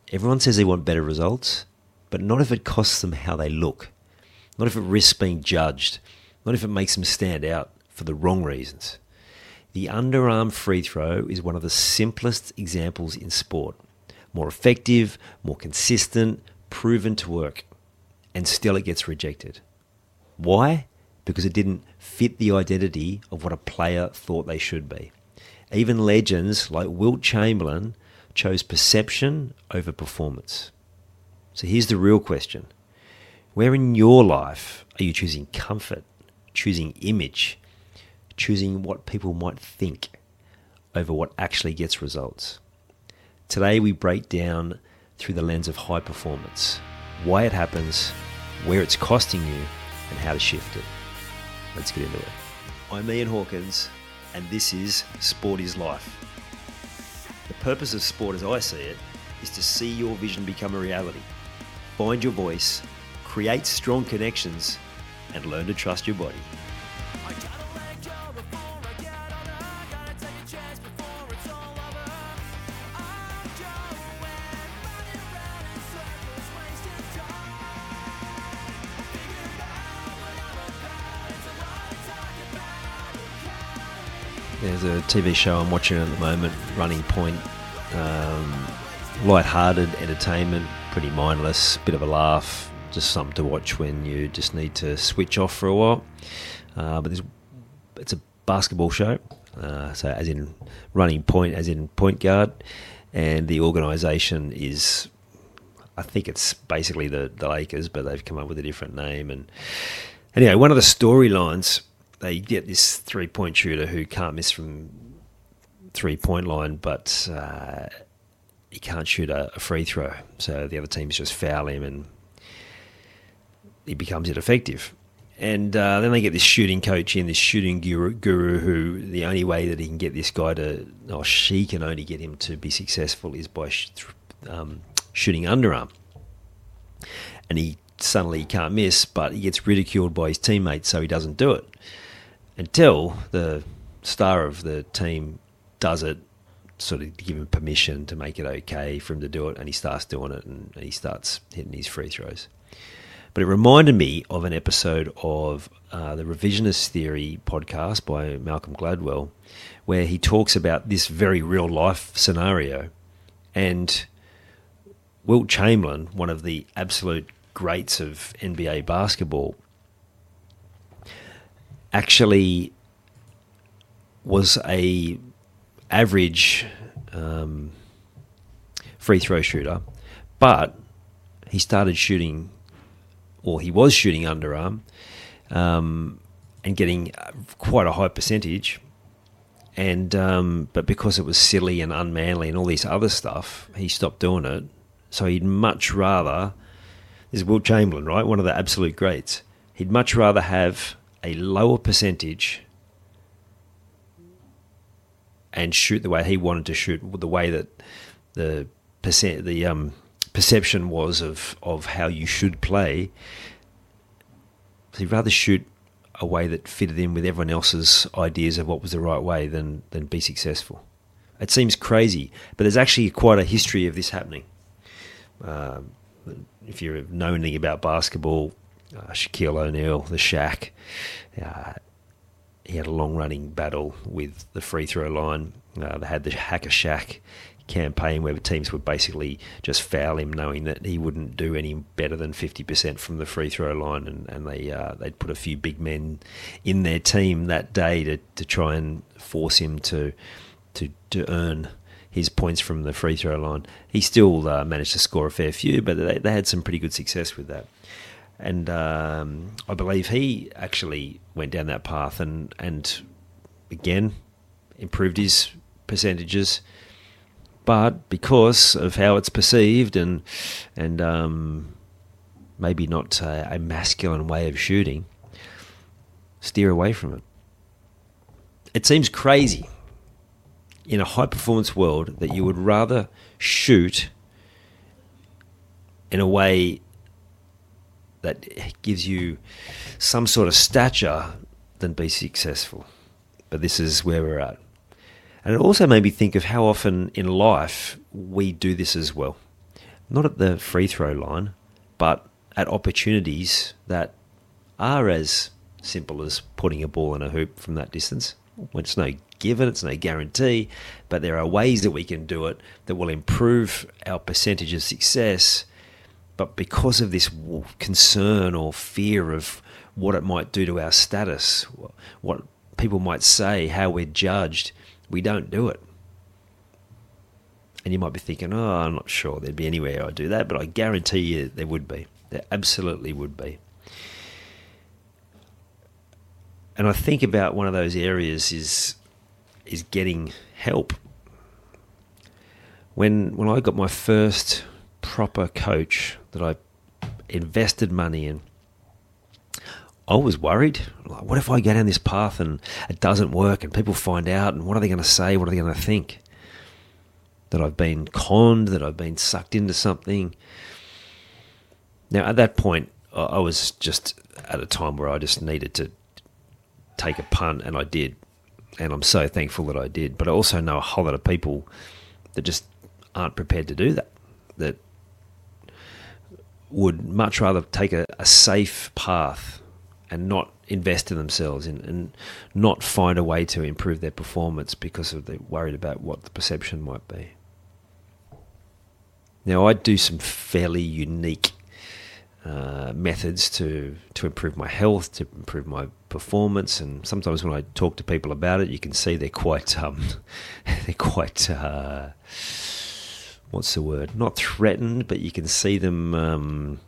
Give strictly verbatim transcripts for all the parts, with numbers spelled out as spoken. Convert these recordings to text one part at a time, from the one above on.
Everyone says they want better results, but not if it costs them how they look. Not if it risks being judged. Not if it makes them stand out for the wrong reasons. The underarm free throw is one of the simplest examples in sport. More effective, more consistent, proven to work. And still it gets rejected. Why? Because it didn't fit the identity of what a player thought they should be. Even legends like Wilt Chamberlain chose perception over performance. So here's the real question. Where in your life are you choosing comfort, choosing image, choosing what people might think over what actually gets results? Today we break down through the lens of high performance, why it happens, where it's costing you, and how to shift it. Let's get into it. I'm Ian Hawkins, and this is Sport is Life. The purpose of sport, as I see it, is to see your vision become a reality. Find your voice, create strong connections, and learn to trust your body. There's a T V show I'm watching at the moment, Running Point. Um, light-hearted entertainment, pretty mindless, bit of a laugh, just something to watch when you just need to switch off for a while. Uh, but it's a basketball show, uh, so as in Running Point, as in point guard, and the organisation is, I think it's basically the, the Lakers, but they've come up with a different name. And anyway, one of the storylines, they get this three-point shooter who can't miss from three-point line, but uh, he can't shoot a, a free throw. So the other teams just foul him and he becomes ineffective. And uh, then they get this shooting coach in, this shooting guru, guru who the only way that he can get this guy to, or she can only get him to be successful is by sh- um, shooting underarm. And he suddenly can't miss, but he gets ridiculed by his teammates, so he doesn't do it. Until the star of the team does it, sort of give him permission to make it okay for him to do it, and he starts doing it, and he starts hitting his free throws. But it reminded me of an episode of uh, the Revisionist Theory podcast by Malcolm Gladwell, where he talks about this very real-life scenario. And Wilt Chamberlain, one of the absolute greats of N B A basketball, actually was a average um, free throw shooter, but he started shooting, or he was shooting underarm, um, and getting quite a high percentage. And um, but because it was silly and unmanly and all this other stuff, he stopped doing it. So he'd much rather, this is Wilt Chamberlain, right? One of the absolute greats. He'd much rather have a lower percentage and shoot the way he wanted to shoot, the way that the percent, the um, perception was of, of how you should play. So he'd rather shoot a way that fitted in with everyone else's ideas of what was the right way than, than be successful. It seems crazy, but there's actually quite a history of this happening. Uh, if you know anything about basketball, uh, Shaquille O'Neal, the Shaq, uh, he had a long-running battle with the free throw line. Uh, they had the Hacker Shaq campaign where the teams would basically just foul him, knowing that he wouldn't do any better than fifty percent from the free throw line, and, and they, uh, they'd put a few big men in their team that day to, to try and force him to, to, to earn his points from the free throw line. He still uh, managed to score a fair few, but they, they had some pretty good success with that. And um, I believe he actually went down that path and, and again, improved his percentages. But because of how it's perceived and and um, maybe not a, a masculine way of shooting, steer away from it. It seems crazy in a high-performance world that you would rather shoot in a way that gives you some sort of stature than be successful. But this is where we're at. And it also made me think of how often in life we do this as well. not at the free throw line, but at opportunities that are as simple as putting a ball in a hoop from that distance. When it's no given, it's no guarantee, but there are ways that we can do it that will improve our percentage of success. But because of this concern or fear of what it might do to our status, what people might say, how we're judged, we don't do it. And you might be thinking, oh, I'm not sure there'd be anywhere I'd do that, but I guarantee you there would be. There absolutely would be. And I think about one of those areas is is getting help. When when I got my first proper coach that I invested money in, I was worried. Like, what if I go down this path and it doesn't work and people find out, and what are they going to say? What are they going to think? That I've been conned, that I've been sucked into something. Now, at that point, I was just at a time where I just needed to take a punt, and I did. And I'm so thankful that I did. But I also know a whole lot of people that just aren't prepared to do that, that would much rather take a, a safe path and not invest in themselves and, and not find a way to improve their performance because of they're worried about what the perception might be. Now, I do some fairly unique uh, methods to, to improve my health, to improve my performance, and sometimes when I talk to people about it, you can see they're quite, um, they're quite, uh, what's the word? Not threatened, but you can see them um,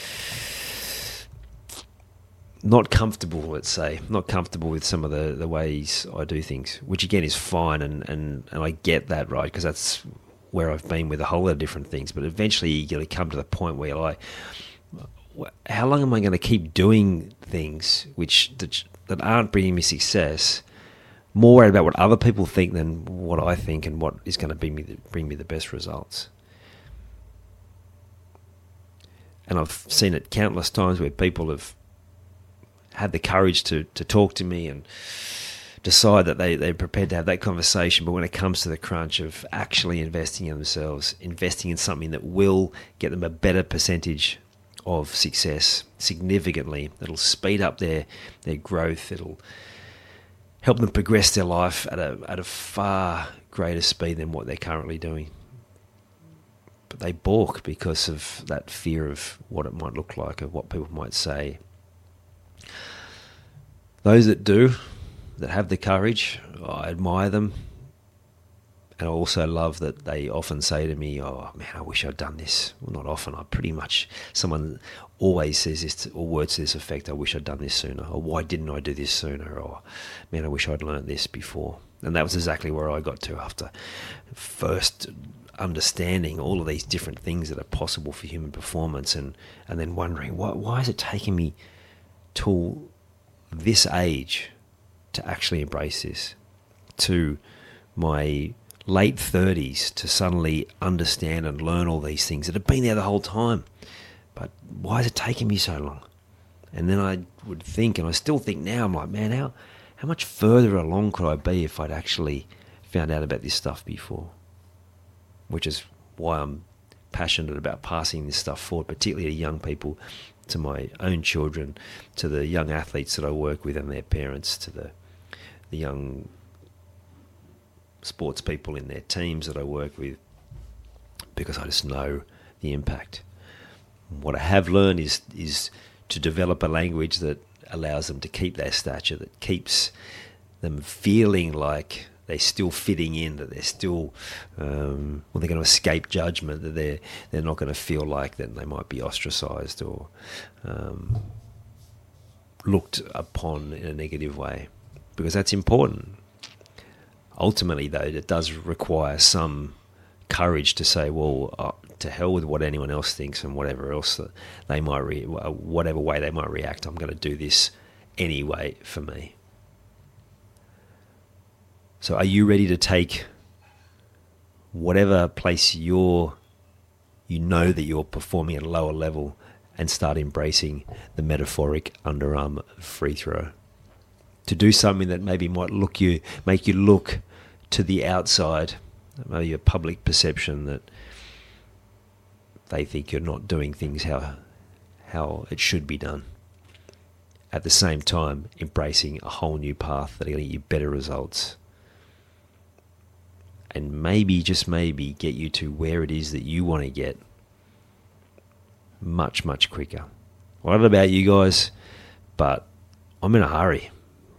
not comfortable, let's say, not comfortable with some of the, the ways I do things, which again is fine, and, and, and I get that, right, because that's where I've been with a whole lot of different things. But eventually you got to come to the point where you're like, how long am I going to keep doing things which that, that aren't bringing me success, more worried about what other people think than what I think and what is going to bring me the, bring me the best results? And I've seen it countless times where people have had the courage to, to talk to me and decide that they, they're prepared to have that conversation, but when it comes to the crunch of actually investing in themselves, investing in something that will get them a better percentage of success significantly, that'll speed up their, their growth, it'll help them progress their life at a at a far greater speed than what they're currently doing. But they balk because of that fear of what it might look like, of what people might say. Those that do, that have the courage, I admire them. And I also love that they often say to me, oh man, I wish I'd done this. Well, not often, I pretty much, someone always says this, or words to this effect, I wish I'd done this sooner, or why didn't I do this sooner, or man, I wish I'd learned this before. And that was exactly where I got to after first understanding all of these different things that are possible for human performance, and, and then wondering, why, why is it taking me till this age to actually embrace this, to my late thirties to suddenly understand and learn all these things that have been there the whole time. But why is it taking me so long? And then I would think, and I still think now, I'm like, man, how, how much further along could I be if I'd actually found out about this stuff before? Which is why I'm passionate about passing this stuff forward, particularly to young people, to my own children, to the young athletes that I work with and their parents, to the the young sports people in their teams that I work with, because I just know the impact. What I have learned is is to develop a language that allows them to keep their stature, that keeps them feeling like they're still fitting in, that they're still, um, well, they're going to escape judgment, that they're they're not going to feel like that they might be ostracised or um, looked upon in a negative way, because that's important. Ultimately, though, it does require some courage to say, well, uh, to hell with what anyone else thinks and whatever else that they might, re- whatever way they might react, I'm going to do this anyway for me. So are you ready to take whatever place you're, you know that you're performing at a lower level, and start embracing the metaphoric underarm free throw? To do something that maybe might look you, make you look to the outside, maybe a public perception that they think you're not doing things how how it should be done. At the same time, embracing a whole new path that are going to get you better results. And maybe, just maybe, get you to where it is that you want to get much, much quicker. I don't know about you guys, but I'm in a hurry.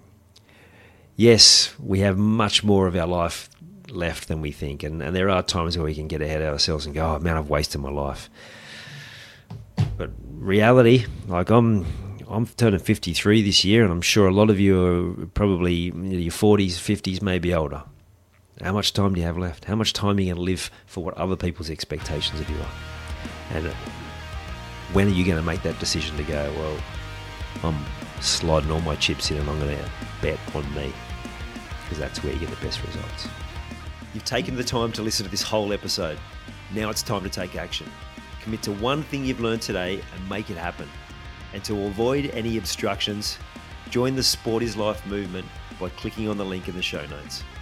Yes, we have much more of our life left than we think, and, and there are times where we can get ahead of ourselves and go, oh man, I've wasted my life. But reality, like I'm I'm turning fifty-three this year, and I'm sure a lot of you are probably in your forties, fifties, maybe older. How much time do you have left? How much time are you going to live for what other people's expectations of you are? And when are you going to make that decision to go, well, I'm sliding all my chips in and I'm going to bet on me? Because that's where you get the best results. You've taken the time to listen to this whole episode. Now it's time to take action. Commit to one thing you've learned today and make it happen. And to avoid any obstructions, join the Sport is Life movement by clicking on the link in the show notes.